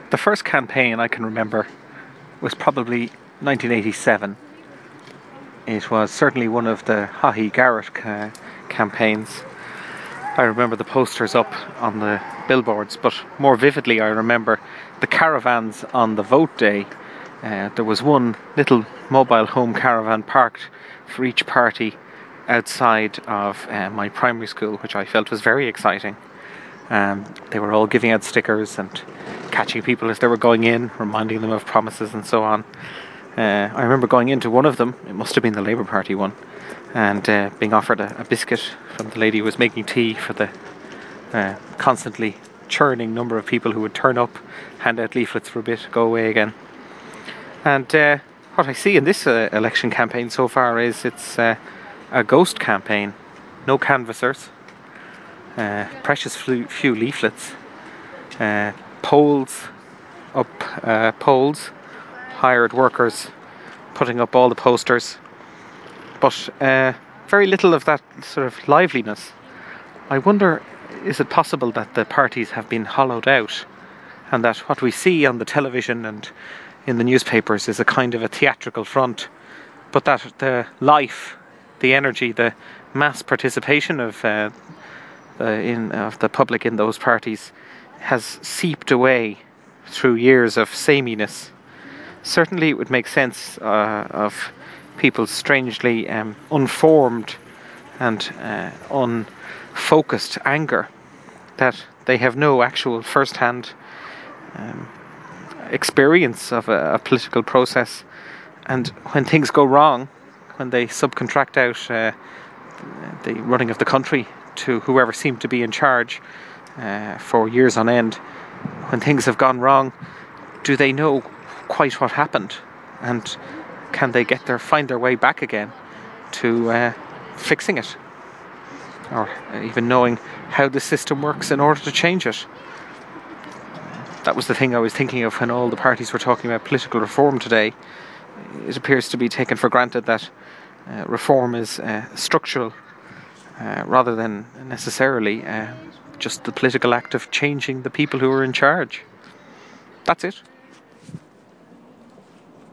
The first campaign I can remember was probably 1987. It was certainly one of the Haughey Garrett campaigns. I remember the posters up on the billboards, but more vividly I remember the caravans on the vote day. There was one little mobile home caravan parked for each party outside of my primary school, which I felt was very exciting. They were all giving out stickers and catching people as they were going in, reminding them of promises and so on. I remember going into one of them, it must have been the Labour Party one, and being offered a biscuit from the lady who was making tea for the constantly churning number of people who would turn up, hand out leaflets for a bit, go away again. And what I see in this election campaign so far is it's a ghost campaign. No canvassers, precious few leaflets, polls, hired workers putting up all the posters, but very little of that sort of liveliness. I wonder, is it possible that the parties have been hollowed out, and that what we see on the television and in the newspapers is a kind of a theatrical front, but that the life, the energy, the mass participation of the public in those parties has seeped away through years of sameness? Certainly it would make sense of people's strangely unformed and unfocused anger, that they have no actual first-hand experience of a political process, and when things go wrong, when they subcontract out the running of the country to whoever seemed to be in charge for years on end, when things have gone wrong, do they know quite what happened, and can they find their way back again to fixing it, or even knowing how the system works in order to change it? That was the thing I was thinking of when all the parties were talking about political reform today. It appears to be taken for granted that reform is structural rather than necessarily just the political act of changing the people who are in charge. That's it.